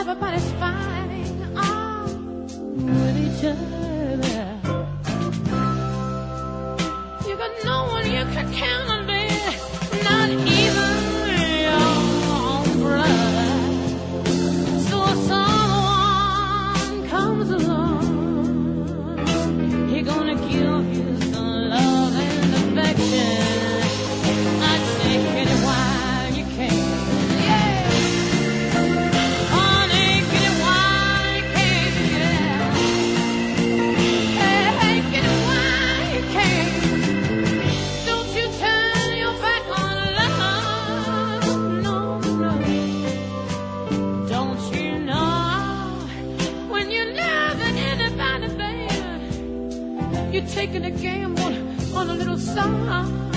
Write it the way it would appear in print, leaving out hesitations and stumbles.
everybody's fighting with each other. You got no one you can count on, baby, not even your own brother. So if someone comes along, he gonna give you some love and affection. I'd take it while you can. Yeah. Take it while you can. Hey, get it while you can. Don't you turn your back on love. No, no. Don't you know when you're loving anybody, baby, you're taking a gamble on a little song.